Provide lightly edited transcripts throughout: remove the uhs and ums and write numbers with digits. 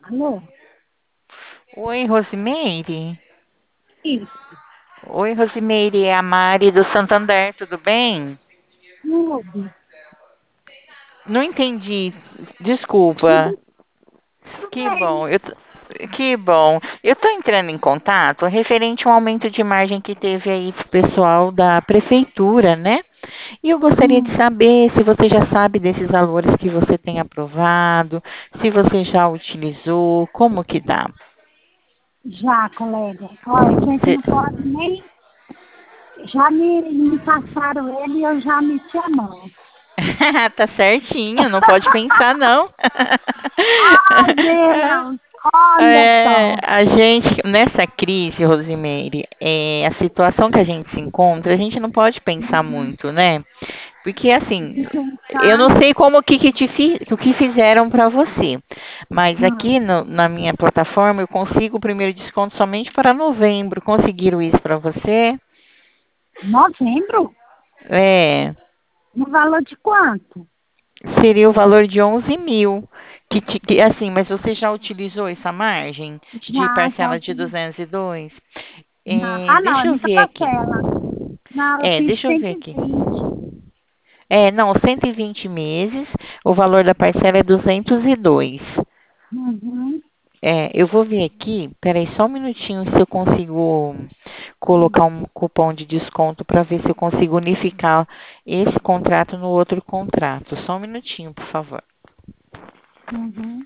Alô? Oi, Rosimeire. Isso. Oi, Rosimeire, é a Mari do Santander, tudo bem? Tudo. Não entendi, desculpa. Tudo, tudo Que bem. bom, que bom. Eu estou entrando em contato referente ao aumento de margem que teve aí pro pessoal da prefeitura, né? E eu gostaria de Hum, saber se você já sabe desses valores que você tem aprovado, se você já utilizou, como que dá? já, colega. Olha, a gente não pode nem. Já me passaram ele e eu já meti a mão. Tá certinho, não pode pensar não. Ai, Deus! Olha É, só. a gente, nessa crise, Rosimeire, a situação que a gente se encontra, a gente não pode pensar Uhum. muito, né? Porque assim, De eu pensar. não sei como o que fizeram para você, mas Hum, aqui na minha plataforma eu consigo o primeiro desconto somente para novembro. Conseguiram isso para você? novembro? É. No valor de quanto? Seria o valor de 11 mil. Assim, mas você já utilizou essa margem de Já parcela de utilizei. 202? Não. Ah, não, é Deixa eu muita ver aqui. parcela. Não, eu fiz Deixa eu ver aqui. 120. Não, 120 meses, o valor da parcela é 202. Uhum. Eu vou ver aqui, peraí só um minutinho se eu consigo colocar um cupom de desconto para ver se eu consigo unificar esse contrato no outro contrato. Só um minutinho, por favor. Uhum.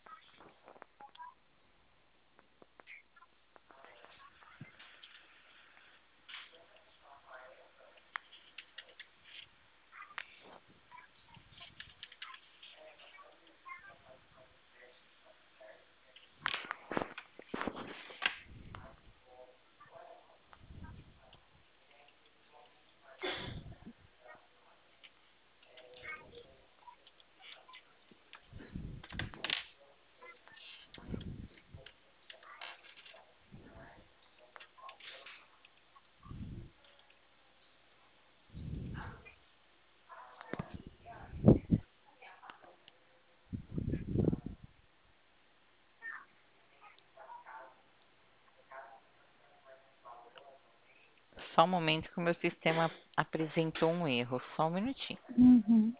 Só um momento que o meu sistema apresentou um erro. Só um minutinho. Uhum.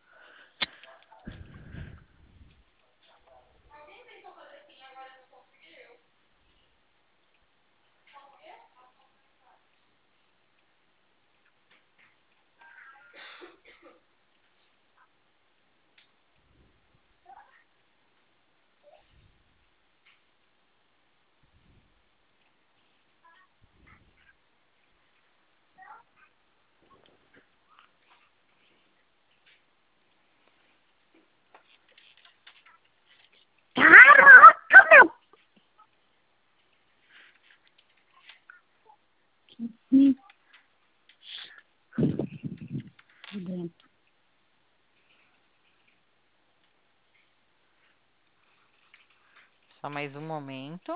Caraca, meu! Hum, dentro. Só mais um momento.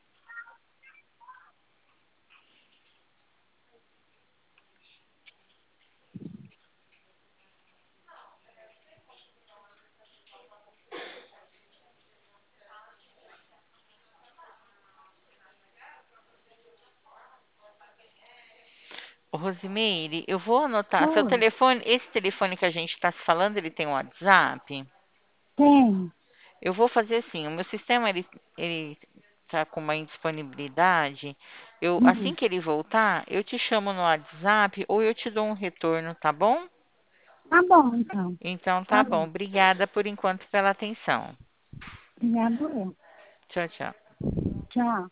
Ô, Rosimeire, eu vou anotar. Seu Oi, telefone, esse telefone que a gente está se falando, ele tem um WhatsApp? tem. Eu vou fazer assim, o meu sistema ele tá com uma indisponibilidade. Assim Hum, que ele voltar, eu te chamo no WhatsApp ou eu te dou um retorno, tá bom? tá bom, então. Então tá bom. Falou. Obrigada por enquanto pela atenção. Obrigado, eu. Tchau, tchau. Tchau.